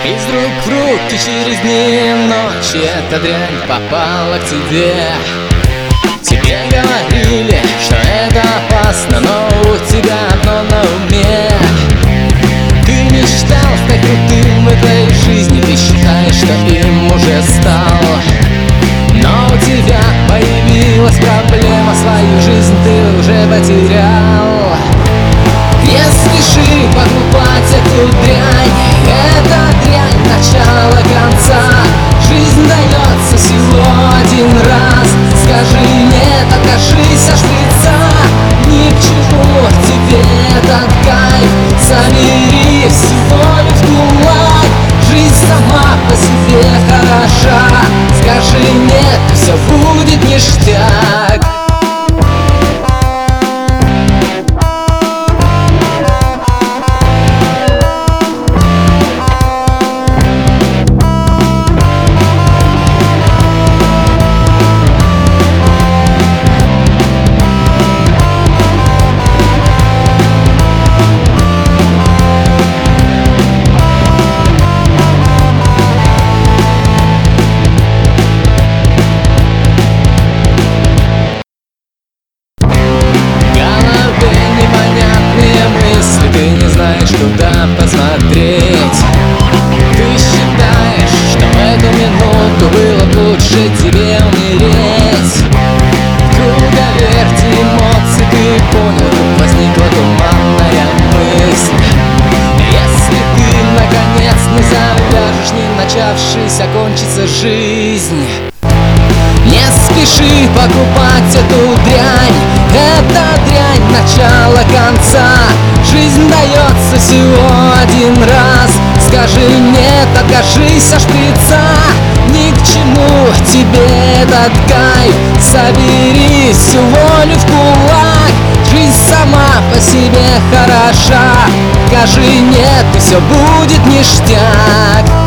Из рук в руки через дни и ночи эта дрянь попала к тебе. Тебе говорили, что это опасно, но у тебя одно на уме. Ты мечтал стать крутым в этой жизни, ты считаешь, что им уже стал. Но у тебя появилась проблема, свою жизнь ты уже потерял. Не спеши покупать эту дрянь, это дрянь начала конца. Жизнь дается всего один раз. Скажи нет, откажись от шприца. Ни к чему тебе этот кайф. Собери всего лишь кулак. Жизнь сама по себе хороша. Скажи нет, и все будет ништяк. Куда посмотреть? Ты считаешь, что в эту минуту было бы лучше тебе умереть? В круговерти эмоций ты понял, тут возникла туманная мысль. Если ты наконец не завяжешь, не начавшись, окончится жизнь. Не спеши покупать эту дрянь, это дрянь начала конца. Жизнь дается всего один раз. Скажи нет, откажись от шприца. Ни к чему тебе этот кайф. Собери всю волю в кулак. Жизнь сама по себе хороша. Скажи нет, и все будет ништяк.